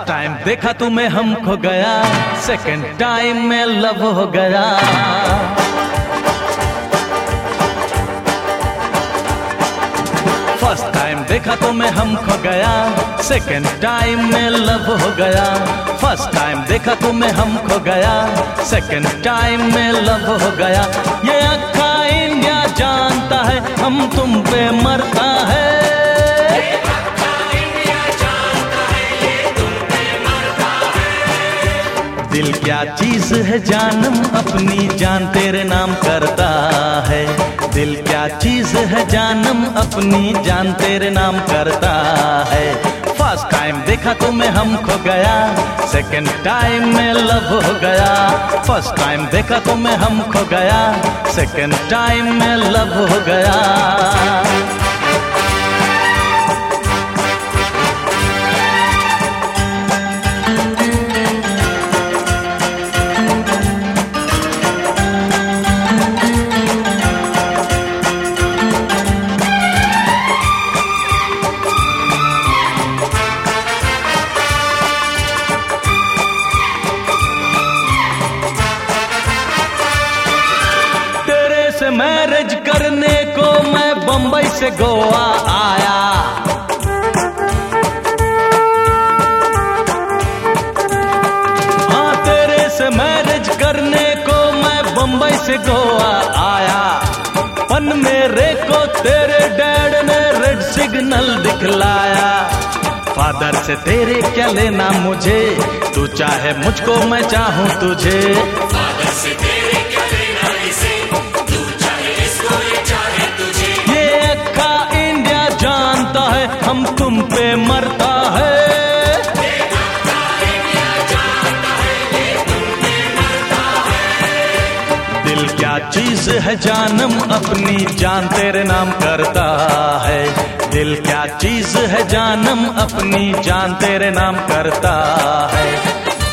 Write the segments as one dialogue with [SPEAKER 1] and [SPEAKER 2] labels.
[SPEAKER 1] Time देखा तुम्हें हम खो गया, सेकंड टाइम में लव हो गया। फर्स्ट टाइम देखा तुम्हें हम खो गया, सेकंड टाइम में लव हो गया। फर्स्ट टाइम देखा तुम्हें हम खो गया, सेकंड टाइम में लव हो गया। ये अक्का इंडिया जानता है हम तुम पे मरता है। दिल क्या चीज है जानम अपनी जान तेरे नाम करता है। दिल क्या चीज है जानम अपनी जान तेरे नाम करता है। फर्स्ट टाइम देखा तुम्हें हम खो गया, सेकंड टाइम में लव हो गया। फर्स्ट टाइम देखा तुम्हें हम खो गया, सेकंड टाइम में लव हो गया। मैरिज करने को मैं बंबई से गोवा आया। हाँ तेरे से मैरिज करने को मैं बंबई से गोवा आया। पन मेरे को तेरे डैड ने रेड सिग्नल दिखलाया। फादर से तेरे क्या लेना मुझे, तू चाहे मुझको मैं चाहूँ तुझे।
[SPEAKER 2] फादर से तेरे क्या लेना इसे,
[SPEAKER 1] हम तुम पे मरता है। दिल क्या चीज है जानम अपनी जान तेरे नाम करता है। दिल क्या चीज है जानम अपनी जान तेरे नाम करता है।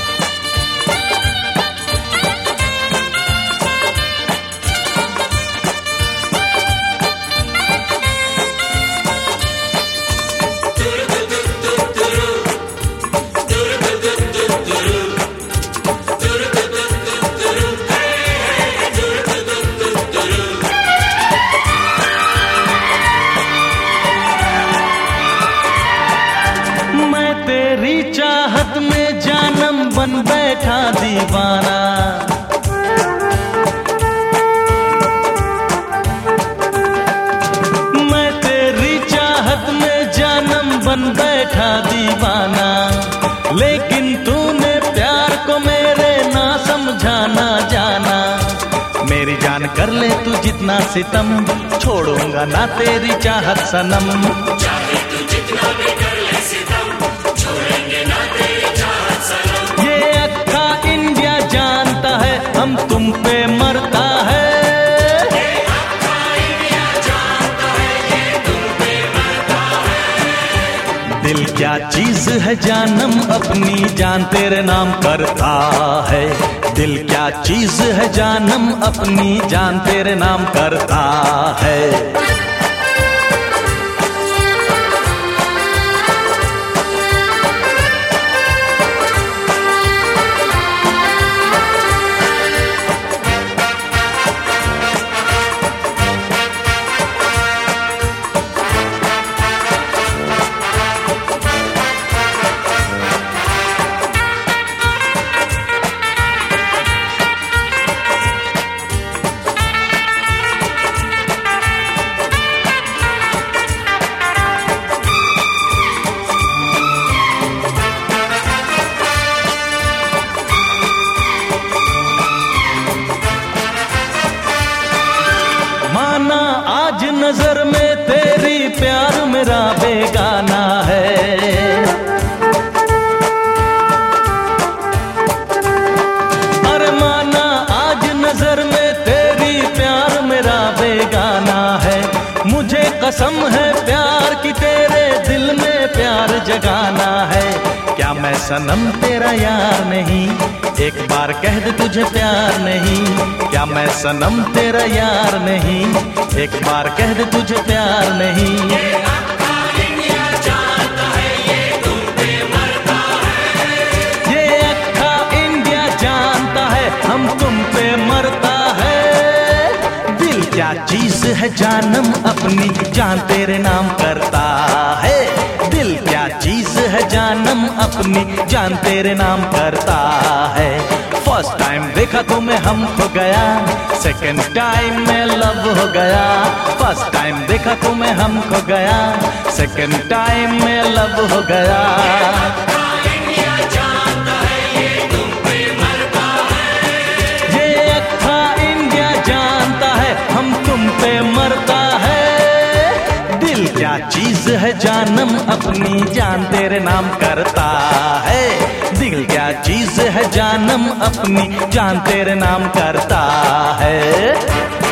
[SPEAKER 1] तेरी चाहत में जानम बन बैठा दीवाना। मैं तेरी चाहत में जानम बन बैठा दीवाना। लेकिन तूने प्यार को मेरे ना समझाना जाना। मेरी जान कर ले तू जितना सितम, छोड़ूंगा ना तेरी चाहत सनम।
[SPEAKER 2] चाहे तू जितना भी कर ले सितम, छोड़ेंगे ना तेरी चाहत सनम।
[SPEAKER 1] ये अक्का इंडिया जानता है हम तुम पे मरता है।
[SPEAKER 2] ये अक्का इंडिया जानता है ये तुम पे मरता है।
[SPEAKER 1] दिल क्या चीज है जानम अपनी जान तेरे नाम करता है। दिल क्या चीज है जानम अपनी जान तेरे नाम करता है। आज नजर में तेरी प्यार मेरा बेगाना है। अरे माना आज नजर में तेरी प्यार मेरा बेगाना है। मुझे कसम है प्यार की तेरे दिल में प्यार जगाना है। क्या मैं सनम तेरा यार नहीं, एक बार कह दे तुझे प्यार नहीं। क्या मैं सनम तेरा यार नहीं, एक बार कह दे तुझे प्यार नहीं।
[SPEAKER 2] ये अक्का इंडिया जानता है ये तुम पे मरता है।
[SPEAKER 1] मरता है। दिल क्या चीज है जानम अपनी जान तेरे नाम करता है। दिल क्या चीज है जानम अपनी जान तेरे नाम करता है। फर्स्ट टाइम देखा तो मैं हम खो गया, सेकंड टाइम में लव हो गया। फर्स्ट टाइम देखा तो मैं हम खो गया, सेकंड टाइम में लव हो गया।
[SPEAKER 2] इंडिया जानता है ये तुम पे मरता है।
[SPEAKER 1] ये अक्खा इंडिया जानता है हम तुम पे मरता है। दिल क्या चीज है जानम अपनी जान तेरे नाम करता है। दिल क्या चीज है जानम अपनी जान तेरे नाम करता है।